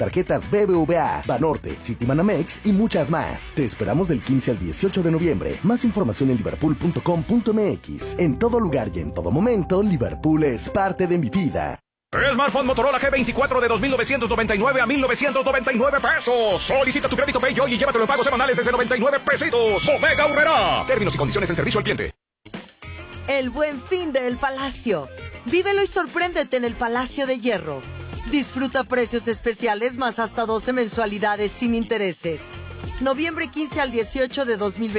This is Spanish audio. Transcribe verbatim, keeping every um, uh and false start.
Tarjetas B B V A, Banorte, Citibanamex y muchas más. Te esperamos del quince al dieciocho de noviembre. Más información en liverpool punto com punto m x. En todo lugar y en todo momento, Liverpool es parte de mi vida. Smartphone Motorola G veinticuatro de dos mil novecientos noventa y nueve a mil novecientos noventa y nueve pesos. Solicita tu crédito Pay hoy y llévatelo en pagos semanales desde noventa y nueve pesitos. Bodega Aurrerá. Términos y condiciones en servicio al cliente. El Buen Fin de El Palacio. Vívelo y sorpréndete en el Palacio de Hierro. Disfruta precios especiales más hasta doce mensualidades sin intereses. Noviembre quince al dieciocho de dos mil veinte.